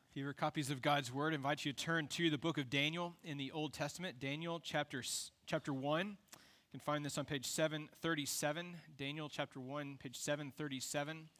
If you have copies of God's Word, I invite you to turn to the book of Daniel in the Old Testament, Daniel chapter 1. You can find this on page 737, Daniel chapter 1, page 737.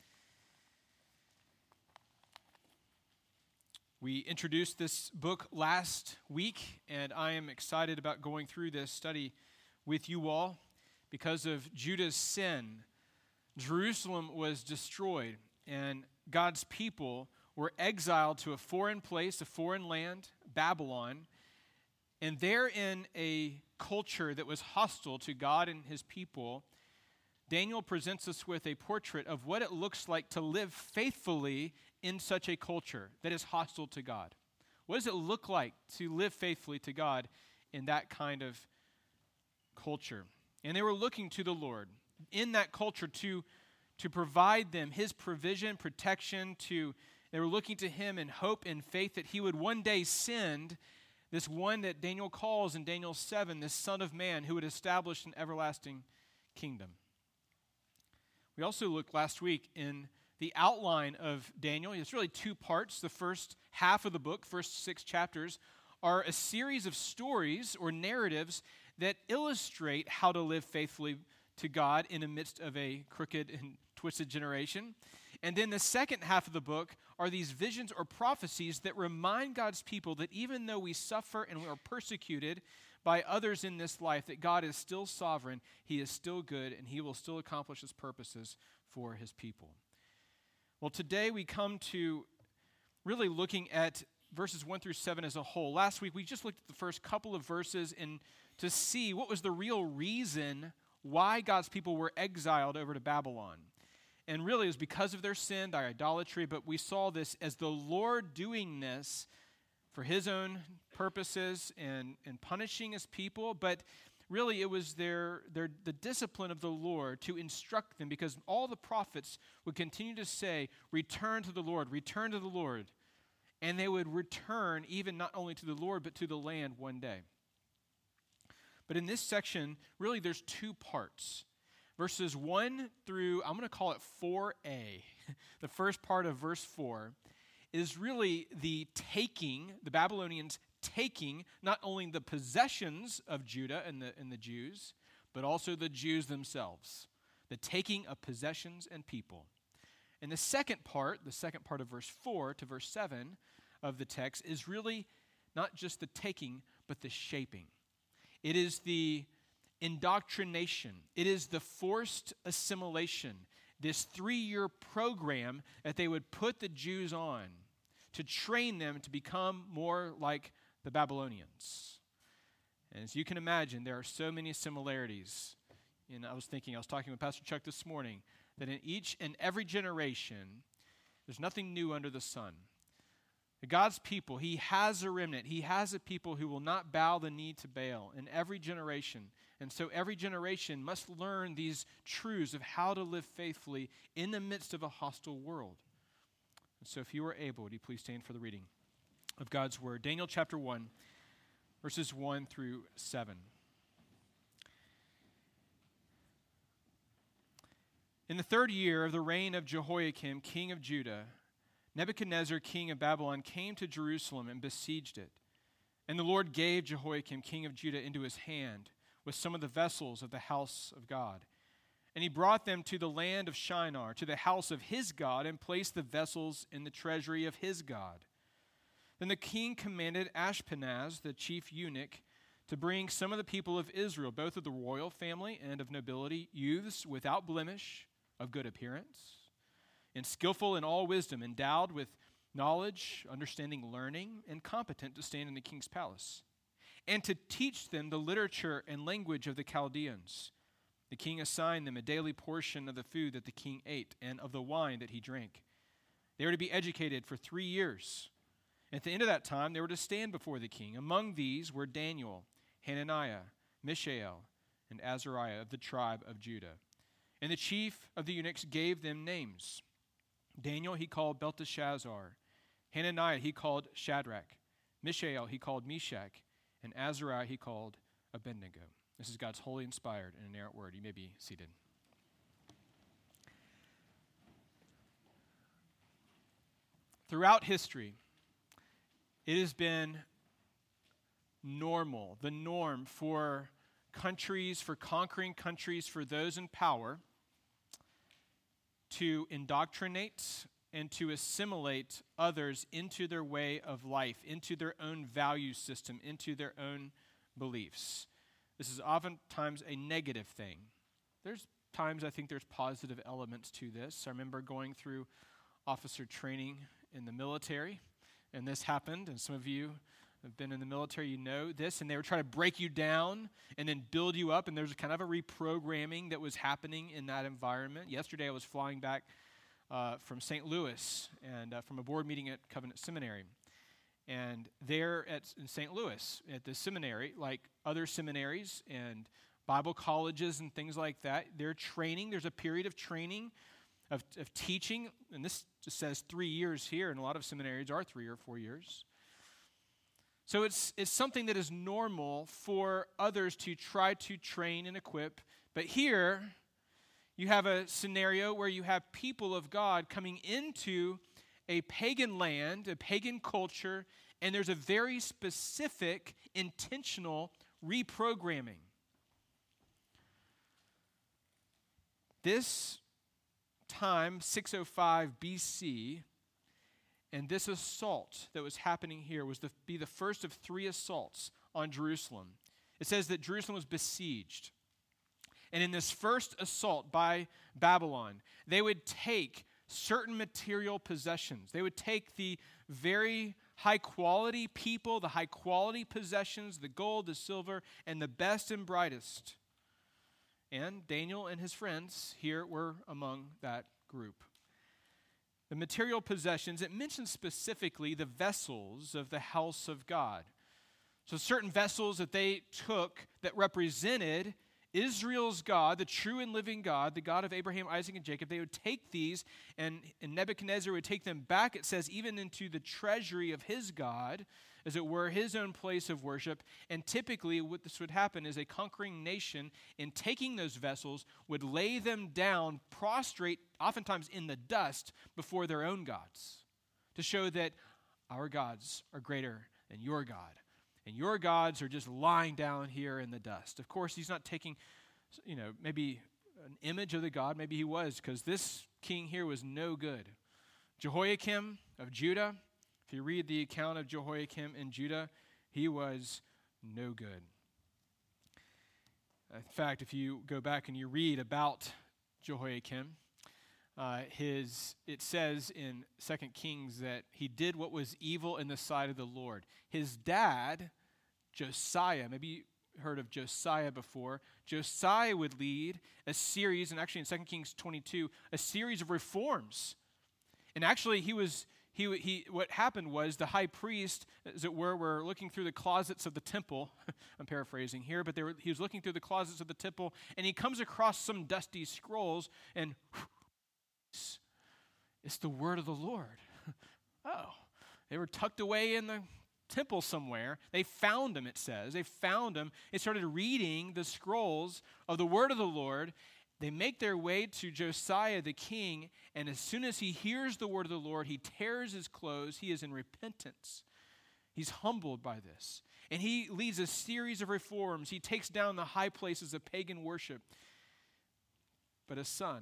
We introduced this book last week, and I am excited about going through this study with you all. Because of Judah's sin, Jerusalem was destroyed, and God's people were exiled to a foreign place, a foreign land, Babylon, and there in a culture that was hostile to God and his people, Daniel presents us with a portrait of what it looks like to live faithfully in such a culture that is hostile to God. What does it look like to live faithfully to God in that kind of culture? And they were looking to the Lord in that culture to provide them his provision, protection, they were looking to him in hope and faith that he would one day send this one that Daniel calls in Daniel 7, this Son of Man who would establish an everlasting kingdom. We also looked last week in the outline of Daniel. It's really two parts. The first half of the book, first 6 chapters, are a series of stories or narratives that illustrate how to live faithfully to God in the midst of a crooked and twisted generation. And then the second half of the book are these visions or prophecies that remind God's people that even though we suffer and we are persecuted by others in this life, that God is still sovereign, he is still good, and he will still accomplish his purposes for his people. Well, today we come to really looking at verses 1 through 7 as a whole. Last week we just looked at the first couple of verses and to see what was the real reason why God's people were exiled over to Babylon. And really it was because of their sin, their idolatry, but we saw this as the Lord doing this for his own purposes and punishing his people, but really it was the discipline of the Lord to instruct them, because all the prophets would continue to say, return to the Lord, and they would return even not only to the Lord, but to the land one day. But in this section, really there's 2 parts. Verses 1 through, I'm going to call it 4a, the first part of verse 4, is really the Babylonians taking not only the possessions of Judah and the Jews, but also the Jews themselves, the taking of possessions and people. And the second part of verse 4 to verse 7 of the text is really not just the taking, but the shaping. It is the indoctrination. It is the forced assimilation, this 3-year program that they would put the Jews on to train them to become more like the Babylonians. And as you can imagine, there are so many similarities. And I was talking with Pastor Chuck this morning, that in each and every generation, there's nothing new under the sun. God's people, he has a remnant. He has a people who will not bow the knee to Baal in every generation. And so every generation must learn these truths of how to live faithfully in the midst of a hostile world. And so if you are able, would you please stand for the reading of God's word. Daniel chapter 1, verses 1 through 7. In the 3rd year of the reign of Jehoiakim, king of Judah, Nebuchadnezzar, king of Babylon, came to Jerusalem and besieged it. And the Lord gave Jehoiakim, king of Judah, into his hand with some of the vessels of the house of God. And he brought them to the land of Shinar, to the house of his God, and placed the vessels in the treasury of his God. Then the king commanded Ashpenaz, the chief eunuch, to bring some of the people of Israel, both of the royal family and of nobility, youths without blemish, of good appearance, and skillful in all wisdom, endowed with knowledge, understanding, learning, and competent to stand in the king's palace, and to teach them the literature and language of the Chaldeans. The king assigned them a daily portion of the food that the king ate and of the wine that he drank. They were to be educated for 3 years. At the end of that time, they were to stand before the king. Among these were Daniel, Hananiah, Mishael, and Azariah of the tribe of Judah. And the chief of the eunuchs gave them names. Daniel he called Belteshazzar. Hananiah he called Shadrach. Mishael he called Meshach. And Azariah he called Abednego. This is God's holy, inspired, and inerrant word. You may be seated. Throughout history, it has been normal, the norm for countries, for conquering countries, for those in power to indoctrinate and to assimilate others into their way of life, into their own value system, into their own beliefs. This is oftentimes a negative thing. There's times I think there's positive elements to this. I remember going through officer training in the military, and this happened, and some of you have been in the military, you know this, and they were trying to break you down and then build you up, and there's kind of a reprogramming that was happening in that environment. Yesterday I was flying back from St. Louis and from a board meeting at Covenant Seminary. And there in St. Louis, at the seminary, like other seminaries and Bible colleges and things like that, they're training. There's a period of training, of teaching, and this just says 3 years here, and a lot of seminaries are 3 or 4 years. So it's something that is normal for others to try to train and equip. But here, you have a scenario where you have people of God coming into a pagan land, a pagan culture, and there's a very specific, intentional reprogramming. This time, 605 BC, and this assault that was happening here was be the first of 3 assaults on Jerusalem. It says that Jerusalem was besieged. And in this first assault by Babylon, they would take certain material possessions. They would take the very high-quality people, the high-quality possessions, the gold, the silver, and the best and brightest. And Daniel and his friends here were among that group. The material possessions, it mentions specifically the vessels of the house of God. So certain vessels that they took that represented Israel's God, the true and living God, the God of Abraham, Isaac, and Jacob, they would take these, and Nebuchadnezzar would take them back, it says, even into the treasury of his God, as it were, his own place of worship. And typically what this would happen is a conquering nation, in taking those vessels, would lay them down, prostrate, oftentimes in the dust, before their own gods, to show that our gods are greater than your God. And your gods are just lying down here in the dust. Of course, he's not taking, maybe an image of the God. Maybe he was, because this king here was no good. Jehoiakim of Judah, if you read the account of Jehoiakim in Judah, he was no good. In fact, if you go back and you read about Jehoiakim, it says in 2 Kings that he did what was evil in the sight of the Lord. His dad, Josiah, maybe you heard of Josiah before. Josiah would lead a series, and actually in 2 Kings 22, a series of reforms. And actually what happened was the high priest, as it were looking through the closets of the temple. I'm paraphrasing here, but he was looking through the closets of the temple, and he comes across some dusty scrolls, and it's the word of the Lord. Oh, they were tucked away in the temple somewhere. They found them, it says. They found them. They started reading the scrolls of the word of the Lord. They make their way to Josiah the king, and as soon as he hears the word of the Lord, he tears his clothes. He is in repentance. He's humbled by this. And he leads a series of reforms. He takes down the high places of pagan worship. But his son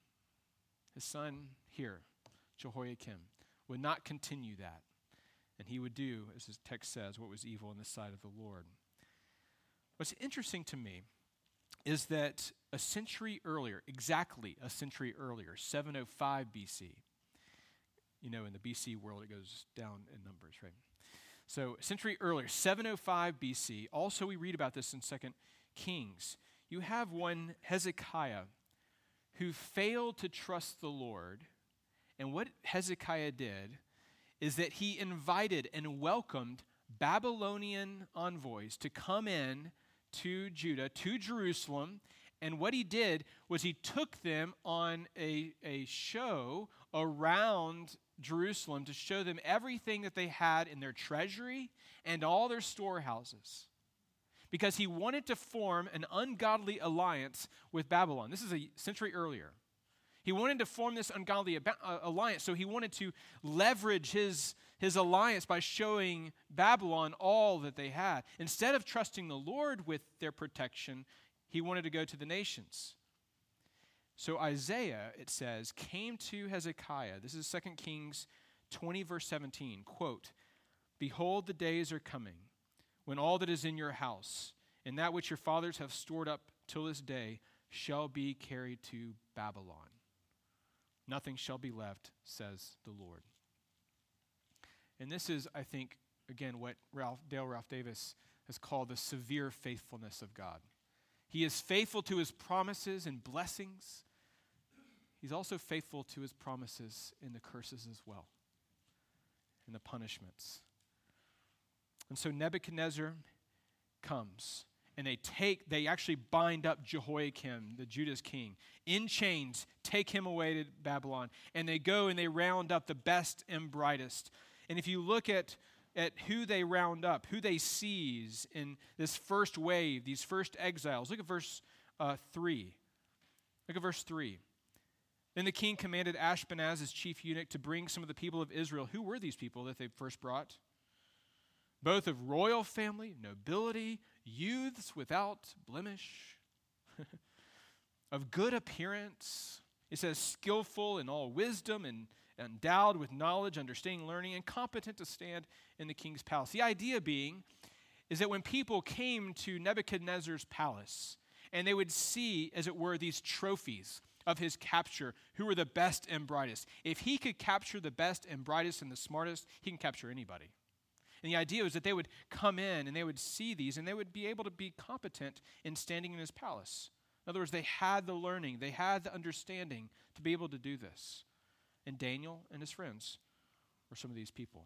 here, Jehoiakim, would not continue that. And he would do, as his text says, what was evil in the sight of the Lord. What's interesting to me is that a century earlier, exactly a century earlier, 705 BC, in the BC world it goes down in numbers, right? So a century earlier, 705 BC, also we read about this in 2 Kings. You have one Hezekiah who failed to trust the Lord. And what Hezekiah did is that he invited and welcomed Babylonian envoys to come in to Judah, to Jerusalem. And what he did was he took them on a show around Jerusalem to show them everything that they had in their treasury and all their storehouses, because he wanted to form an ungodly alliance with Babylon. This is a century earlier. He wanted to form this ungodly alliance, so he wanted to leverage his his alliance by showing Babylon all that they had. Instead of trusting the Lord with their protection, he wanted to go to the nations. So Isaiah, it says, came to Hezekiah. This is 2 Kings 20, verse 17. Quote, "Behold, the days are coming, when all that is in your house, and that which your fathers have stored up till this day, shall be carried to Babylon. Nothing shall be left, says the Lord." And this is, I think, again, what Dale Ralph Davis has called the severe faithfulness of God. He is faithful to his promises and blessings. He's also faithful to his promises in the curses as well, and the punishments. And so Nebuchadnezzar comes, and they actually bind up Jehoiakim, the Judah's king, in chains, take him away to Babylon, and they go and they round up the best and brightest. And if you look at who they round up, who they seize in this first wave, these first exiles, look at verse 3. Look at verse 3. Then the king commanded Ashpenaz, his chief eunuch, to bring some of the people of Israel. Who were these people that they first brought? Both of royal family, nobility, youths without blemish, of good appearance. It says skillful in all wisdom and endowed with knowledge, understanding, learning, and competent to stand in the king's palace. The idea being is that when people came to Nebuchadnezzar's palace and they would see, as it were, these trophies of his capture, who were the best and brightest. If he could capture the best and brightest and the smartest, he can capture anybody. And the idea was that they would come in and they would see these and they would be able to be competent in standing in his palace. In other words, they had the learning, they had the understanding to be able to do this. And Daniel and his friends were some of these people.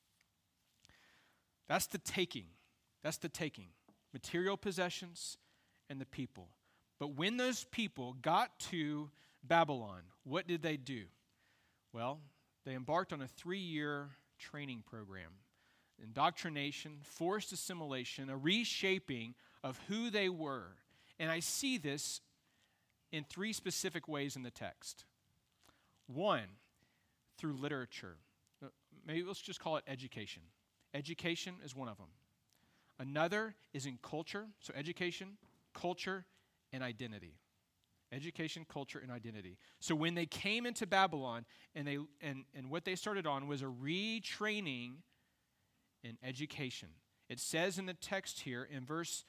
That's the taking. That's the taking. Material possessions and the people. But when those people got to Babylon, what did they do? Well, they embarked on a 3-year training program. Indoctrination, forced assimilation, a reshaping of who they were. And I see this in 3 specific ways in the text. One, through literature. Maybe let's just call it education. Education is one of them. Another is in culture. So education, culture, and identity. Education, culture, and identity. So when they came into Babylon, and what they started on was a retraining in education. It says in the text here in verse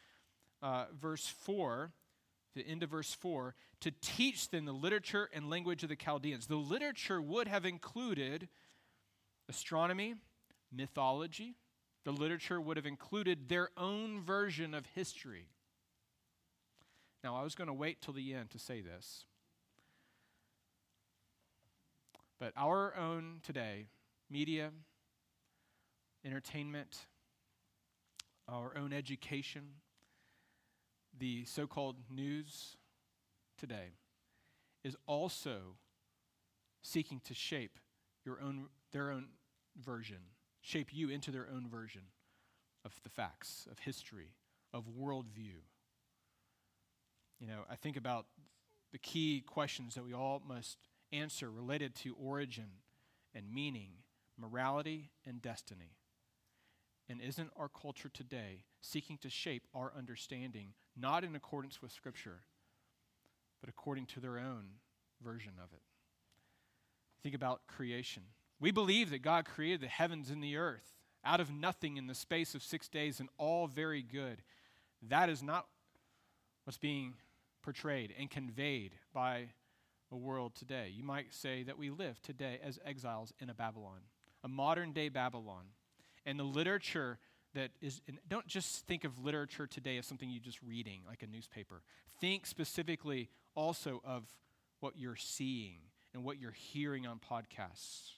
4, the end of verse 4, to teach them the literature and language of the Chaldeans. The literature would have included astronomy, mythology. The literature would have included their own version of history. Now, I was going to wait till the end to say this. But our own today, media, entertainment, our own education, the so-called news today is also seeking to shape their own version, shape you into their own version of the facts, of history, of worldview. You know, I think about the key questions that we all must answer related to origin and meaning, morality and destiny. And isn't our culture today seeking to shape our understanding, not in accordance with Scripture, but according to their own version of it? Think about creation. We believe that God created the heavens and the earth out of nothing in the space of 6 days, and all very good. That is not what's being portrayed and conveyed by a world today. You might say that we live today as exiles in a Babylon, a modern-day Babylon. And the literature that is, and don't just think of literature today as something you're just reading, like a newspaper. Think specifically also of what you're seeing and what you're hearing on podcasts.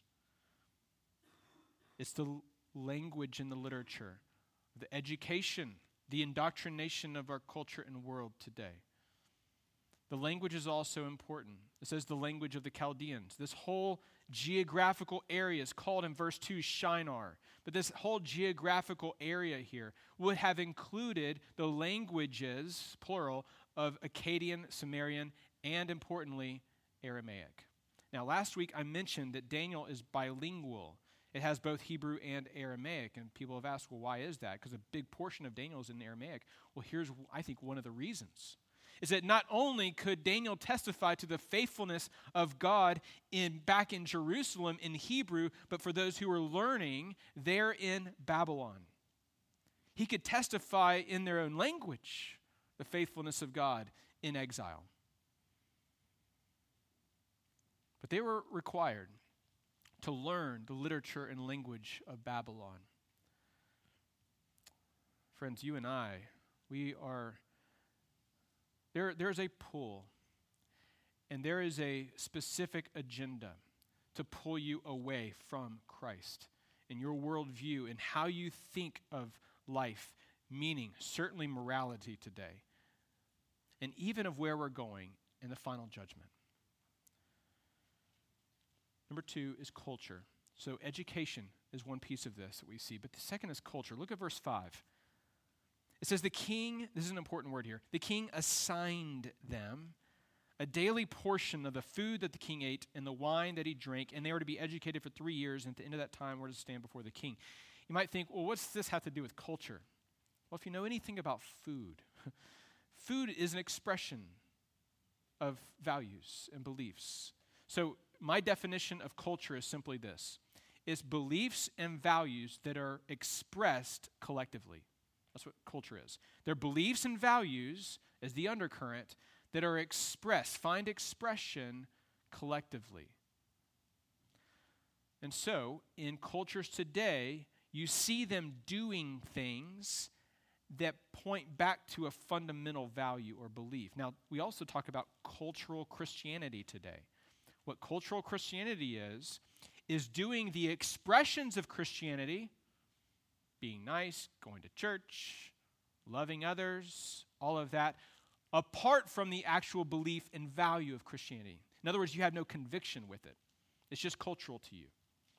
It's the language in the literature, the education, the indoctrination of our culture and world today. The language is also important. It says the language of the Chaldeans. This whole geographical area is called in verse 2 Shinar. But this whole geographical area here would have included the languages, plural, of Akkadian, Sumerian, and importantly, Aramaic. Now, last week I mentioned that Daniel is bilingual. It has both Hebrew and Aramaic, and people have asked, well, why is that? Because a big portion of Daniel is in Aramaic. Well, here's, I think, one of the reasons. Is that not only could Daniel testify to the faithfulness of God back in Jerusalem in Hebrew, but for those who were learning there in Babylon. He could testify in their own language the faithfulness of God in exile. But they were required to learn the literature and language of Babylon. Friends, you and I, we are, there's a pull, and there is a specific agenda to pull you away from Christ in your worldview and how you think of life, meaning, certainly morality today, and even of where we're going in the final judgment. Number 2 is culture. So education is one piece of this that we see, but the second is culture. Look at verse 5. It says the king, this is an important word here, the king assigned them a daily portion of the food that the king ate and the wine that he drank, and they were to be educated for 3 years, and at the end of that time were to stand before the king. You might think, well, what's this have to do with culture? Well, if you know anything about food, food is an expression of values and beliefs. So my definition of culture is simply this. It's beliefs and values that are expressed collectively. That's what culture is. They're beliefs and values as the undercurrent that are expressed, find expression collectively. And so, in cultures today, you see them doing things that point back to a fundamental value or belief. Now, we also talk about cultural Christianity today. What cultural Christianity is doing the expressions of Christianity, being nice, going to church, loving others, all of that, apart from the actual belief and value of Christianity. In other words, you have no conviction with it. It's just cultural to you.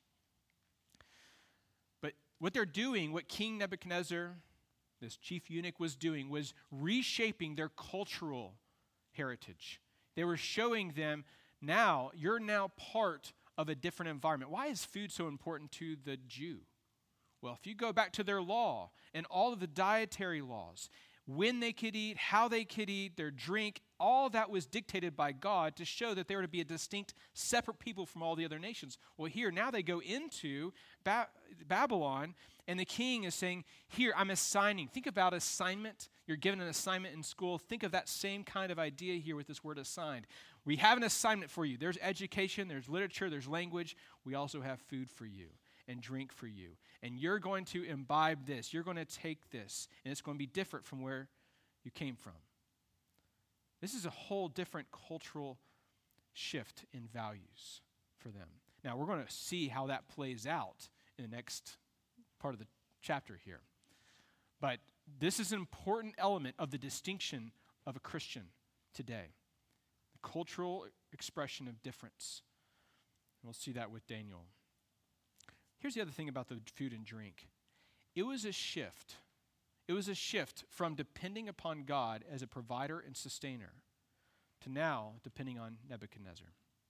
But what they're doing, what King Nebuchadnezzar, this chief eunuch, was doing, was reshaping their cultural heritage. They were showing them, now, you're now part of a different environment. Why is food so important to the Jew? Well, if you go back to their law and all of the dietary laws, when they could eat, how they could eat, their drink, all that was dictated by God to show that they were to be a distinct, separate people from all the other nations. Well, here, now they go into Babylon, and the king is saying, here, I'm assigning. Think about assignment. You're given an assignment in school. Think of that same kind of idea here with this word assigned. We have an assignment for you. There's education, there's literature, there's language. We also have food for you and drink for you. And you're going to imbibe this. You're going to take this, and it's going to be different from where you came from. This is a whole different cultural shift in values for them. Now, we're going to see how that plays out in the next part of the chapter here. But this is an important element of the distinction of a Christian today. The cultural expression of difference. And we'll see that with Daniel. Here's the other thing about the food and drink. It was a shift. It was a shift from depending upon God as a provider and sustainer to now depending on Nebuchadnezzar.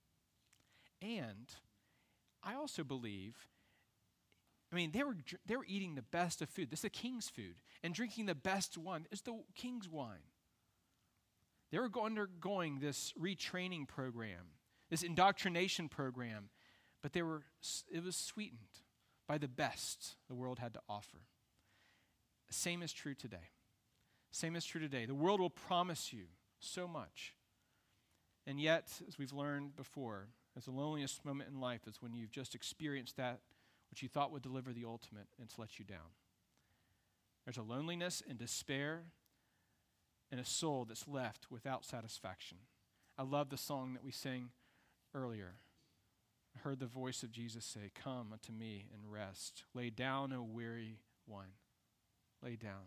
And I also believe, they were eating the best of food. This is the king's food. And drinking the best wine is the king's wine. They were undergoing this retraining program, this indoctrination program, but it was sweetened by the best the world had to offer. Same is true today. Same is true today. The world will promise you so much. And yet, as we've learned before, as the loneliest moment in life is when you've just experienced that which you thought would deliver the ultimate, and it's let you down. There's a loneliness and despair and a soul that's left without satisfaction. I love the song that we sang earlier. I heard the voice of Jesus say, "Come unto me and rest. Lay down, O weary one. Lay down."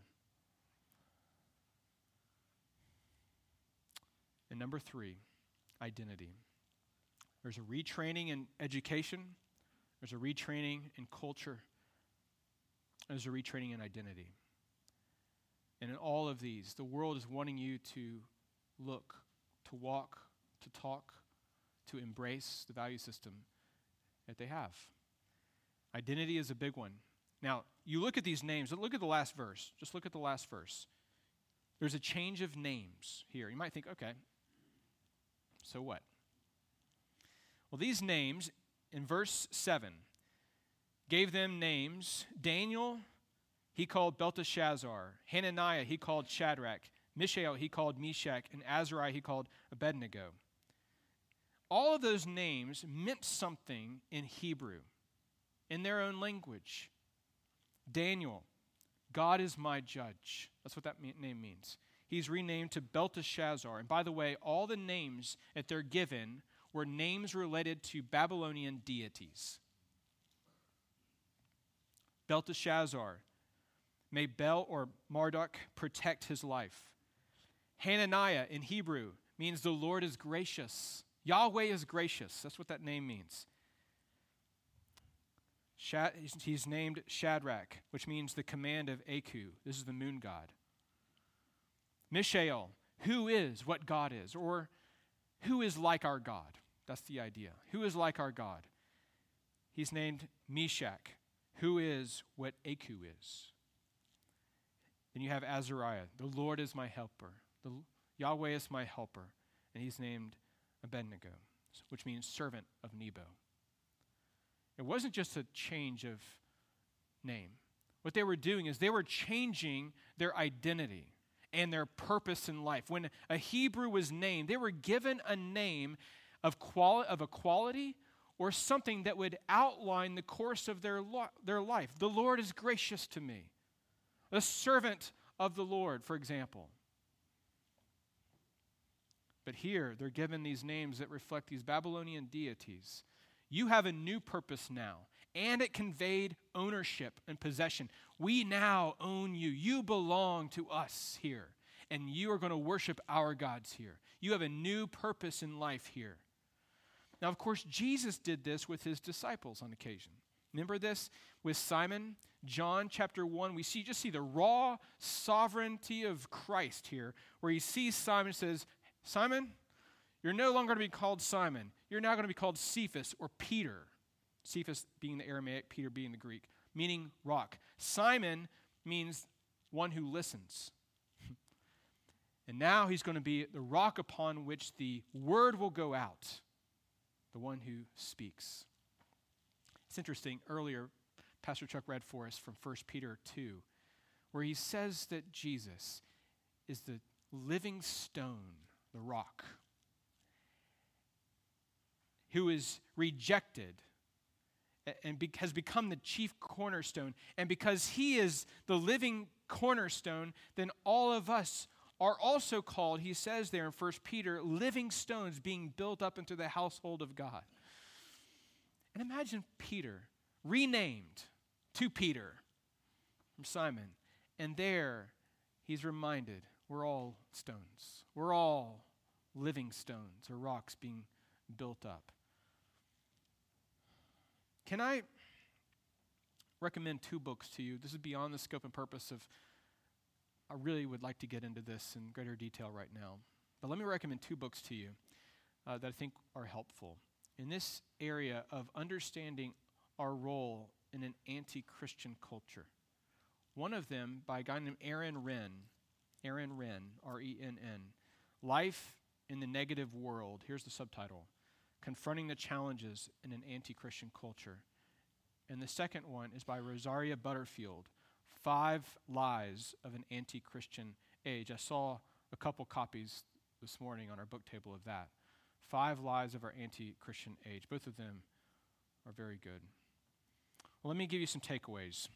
And number 3, identity. There's a retraining in education. There's a retraining in culture. There's a retraining in identity. And in all of these, the world is wanting you to look, to walk, to talk, to embrace the value system that they have. Identity is a big one. Now, you look at these names. Look at the last verse. Just look at the last verse. There's a change of names here. You might think, okay, so what? Well, these names in verse 7 gave them names. Daniel, he called Belteshazzar. Hananiah, he called Shadrach. Mishael, he called Meshach. And Azariah, he called Abednego. All of those names meant something in Hebrew, in their own language. Daniel, God is my judge. That's what that name means. He's renamed to Belteshazzar. And by the way, all the names that they're given were names related to Babylonian deities. Belteshazzar, may Bel or Marduk protect his life. Hananiah in Hebrew means the Lord is gracious. Yahweh is gracious. That's what that name means. He's named Shadrach, which means the command of Aku. This is the moon god. Mishael, who is what God is, or who is like our God. That's the idea. Who is like our God? He's named Meshach, who is what Aku is. Then you have Azariah, the Lord is my helper. Yahweh is my helper. And he's named Abednego, which means servant of Nebo. It wasn't just a change of name. What they were doing is they were changing their identity and their purpose in life. When a Hebrew was named, they were given a name of a quality or something that would outline the course of their life. The Lord is gracious to me. A servant of the Lord, for example. But here, they're given these names that reflect these Babylonian deities. You have a new purpose now, and it conveyed ownership and possession. We now own you. You belong to us here, and you are going to worship our gods here. You have a new purpose in life here. Now, of course, Jesus did this with his disciples on occasion. Remember this with Simon? John chapter 1, we see the raw sovereignty of Christ here, where he sees Simon and says, Simon, you're no longer going to be called Simon. You're now going to be called Cephas or Peter. Cephas being the Aramaic, Peter being the Greek, meaning rock. Simon means one who listens. And now he's going to be the rock upon which the word will go out, the one who speaks. It's interesting, earlier, Pastor Chuck read for us from 1 Peter 2, where he says that Jesus is the living stone, the rock, who is rejected and has become the chief cornerstone. And because he is the living cornerstone, then all of us are also called, he says there in 1 Peter, living stones being built up into the household of God. And imagine Peter, renamed to Peter from Simon. And there he's reminded we're all stones. We're all living stones or rocks being built up. Can I recommend 2 books to you? This is beyond the scope and purpose of, I really would like to get into this in greater detail right now. But let me recommend 2 books to you that I think are helpful in this area of understanding our role in an anti-Christian culture. One of them by a guy named Aaron Renn, R-E-N-N, Life in the Negative World. Here's the subtitle, Confronting the Challenges in an Anti-Christian Culture. And the second one is by Rosaria Butterfield, 5 Lies of an Anti-Christian Age. I saw a couple copies this morning on our book table of that. 5 Lies of Our Anti-Christian Age. Both of them are very good. Well, let me give you some takeaways.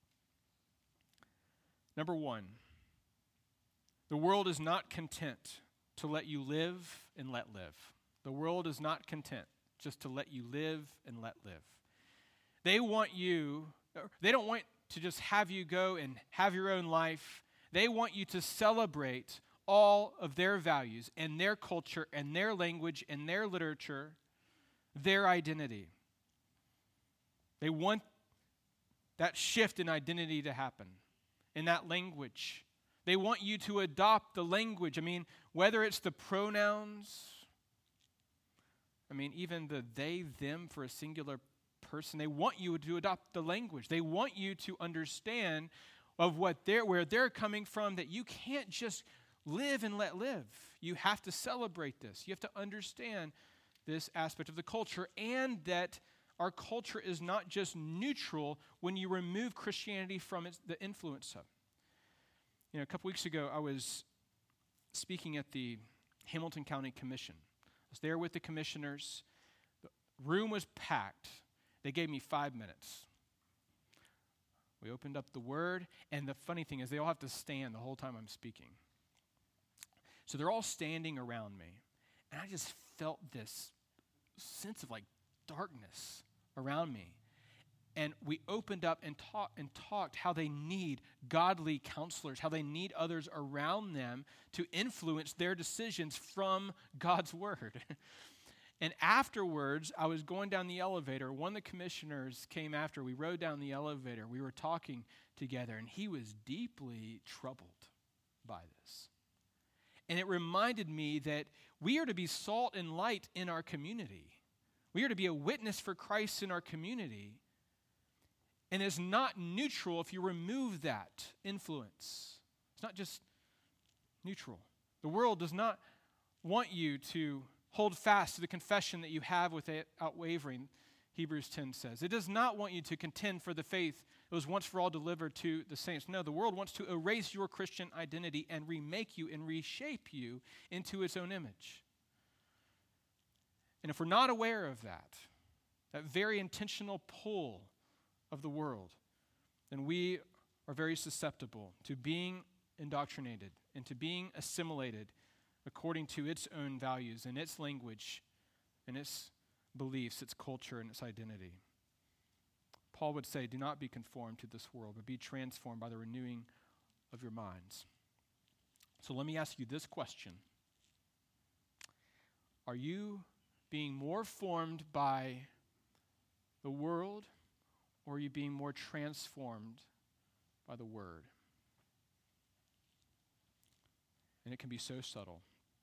Number 1, the world is not content to let you live and let live. The world is not content just to let you live and let live. They don't want to just have you go and have your own life. They want you to celebrate all of their values and their culture and their language and their literature, their identity. They want that shift in identity to happen, in that language. They want you to adopt the language. Whether it's the pronouns, even the they, them for a singular person. They want you to adopt the language. They want you to understand of where they're coming from, that you can't just live and let live. You have to celebrate this. You have to understand this aspect of the culture, and that our culture is not just neutral when you remove Christianity from the influence of. A couple weeks ago, I was speaking at the Hamilton County Commission. I was there with the commissioners. The room was packed. They gave me 5 minutes. We opened up the Word, and the funny thing is they all have to stand the whole time I'm speaking. So they're all standing around me, and I just felt this sense of darkness around me. And we opened up and talked how they need godly counselors, how they need others around them to influence their decisions from God's Word. And afterwards, I was going down the elevator. One of the commissioners came after. We rode down the elevator. We were talking together, and he was deeply troubled by this. And it reminded me that we are to be salt and light in our community. We are to be a witness for Christ in our community. And it's not neutral if you remove that influence. It's not just neutral. The world does not want you to hold fast to the confession that you have without wavering, Hebrews 10 says. It does not want you to contend for the faith that was once for all delivered to the saints. No, the world wants to erase your Christian identity and remake you and reshape you into its own image. And if we're not aware of that very intentional pull of the world, then we are very susceptible to being indoctrinated and to being assimilated according to its own values and its language and its beliefs, its culture, and its identity. Paul would say, do not be conformed to this world, but be transformed by the renewing of your minds. So let me ask you this question. Are you being more formed by the world, or are you being more transformed by the Word? And it can be so subtle.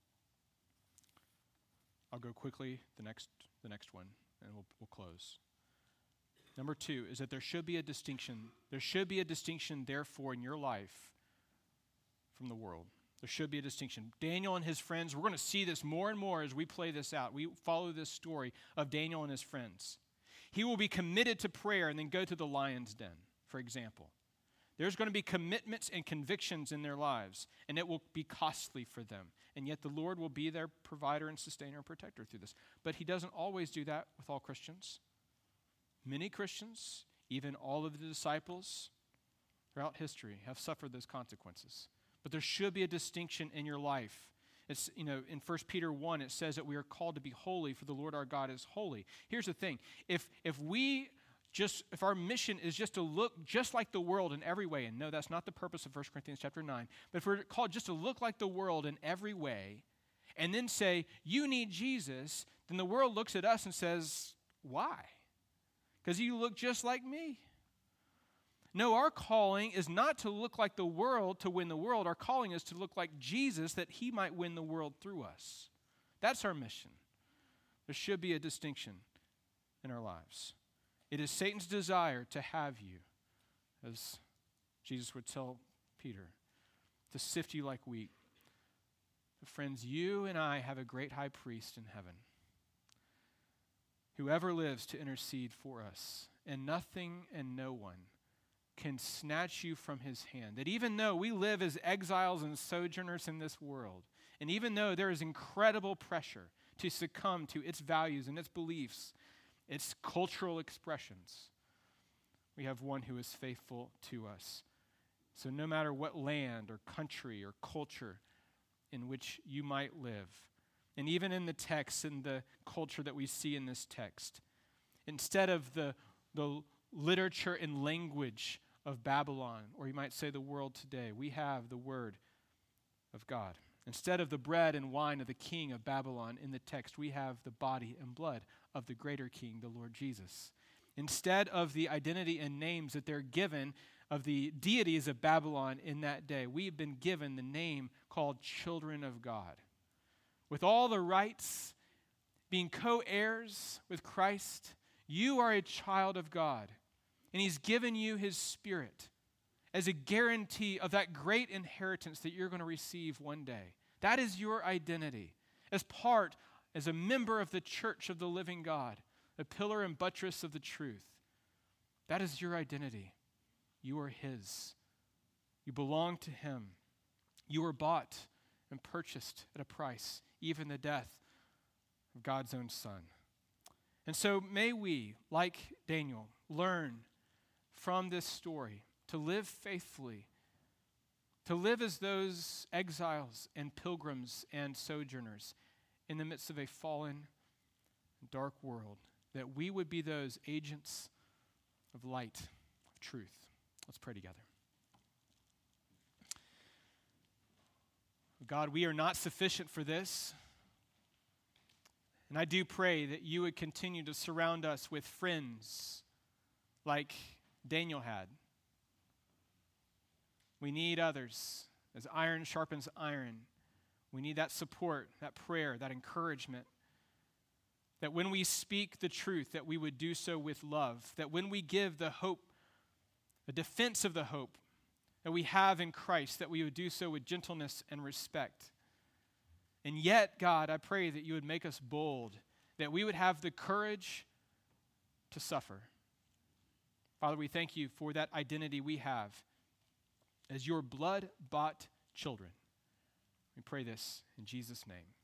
I'll go quickly, the next one, and we'll close. Number 2 is that there should be a distinction. There should be a distinction, therefore, in your life from the world. There should be a distinction. Daniel and his friends, we're going to see this more and more as we play this out. We follow this story of Daniel and his friends. He will be committed to prayer and then go to the lion's den, for example. There's going to be commitments and convictions in their lives, and it will be costly for them. And yet the Lord will be their provider and sustainer and protector through this. But he doesn't always do that with all Christians. Many Christians, even all of the disciples throughout history, have suffered those consequences. But there should be a distinction in your life. It's, in 1 Peter 1, it says that we are called to be holy, for the Lord our God is holy. Here's the thing. If our mission is just to look just like the world in every way, and no, that's not the purpose of 1 Corinthians chapter 9, but if we're called just to look like the world in every way, and then say, you need Jesus, then the world looks at us and says, why? Because you look just like me. No, our calling is not to look like the world to win the world. Our calling is to look like Jesus, that he might win the world through us. That's our mission. There should be a distinction in our lives. It is Satan's desire to have you, as Jesus would tell Peter, to sift you like wheat. But friends, you and I have a great high priest in heaven, whoever lives to intercede for us, and nothing and no one can snatch you from his hand. That even though we live as exiles and sojourners in this world, and even though there is incredible pressure to succumb to its values and its beliefs, its cultural expressions, we have one who is faithful to us. So no matter what land or country or culture in which you might live, and even in the text and the culture that we see in this text, instead of the literature and language of Babylon, or you might say the world today, we have the Word of God. Instead of the bread and wine of the king of Babylon in the text, we have the body and blood of the greater king, the Lord Jesus. Instead of the identity and names that they're given of the deities of Babylon in that day, we have been given the name called children of God, with all the rights, being co-heirs with Christ, You are a child of God, and he's given you his Spirit as a guarantee of that great inheritance that you're going to receive one day. That is your identity as a member of the church of the living God, a pillar and buttress of the truth. That is your identity. You are his. You belong to him. You were bought and purchased at a price, even the death of God's own Son. And so may we, like Daniel, learn from this story to live faithfully, to live as those exiles and pilgrims and sojourners in the midst of a fallen, dark world, that we would be those agents of light, of truth. Let's pray together. God, we are not sufficient for this. And I do pray that you would continue to surround us with friends like Daniel had. We need others. As iron sharpens iron, we need that support, that prayer, that encouragement. That when we speak the truth, that we would do so with love. That when we give the hope, the defense of the hope that we have in Christ, that we would do so with gentleness and respect. And yet, God, I pray that you would make us bold, that we would have the courage to suffer. Father, we thank you for that identity we have as your blood-bought children. We pray this in Jesus' name.